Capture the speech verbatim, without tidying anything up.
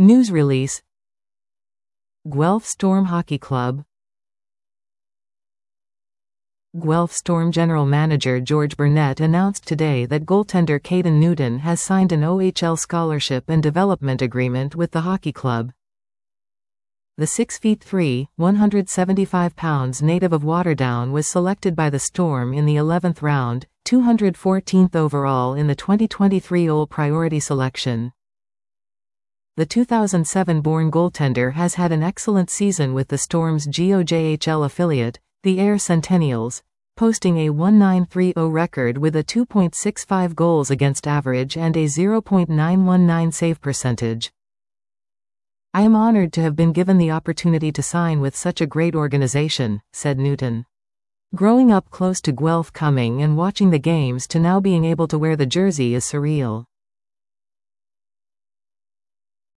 News release. Guelph Storm Hockey Club. Guelph Storm General Manager George Burnett announced today that goaltender Caden Newton has signed an O H L scholarship and development agreement with the hockey club. The six feet three, one hundred seventy-five pounds native of Waterdown was selected by the Storm in the eleventh round, two hundred fourteenth overall in the twenty twenty-three O L Priority Selection. The two thousand seven-born goaltender has had an excellent season with the Storm's G O J H L affiliate, the Air Centennials, posting a one nine three oh record with a two point six five goals against average and a zero point nine one nine save percentage. "I am honored to have been given the opportunity to sign with such a great organization," said Newton. "Growing up close to Guelph, coming and watching the games to now being able to wear the jersey is surreal.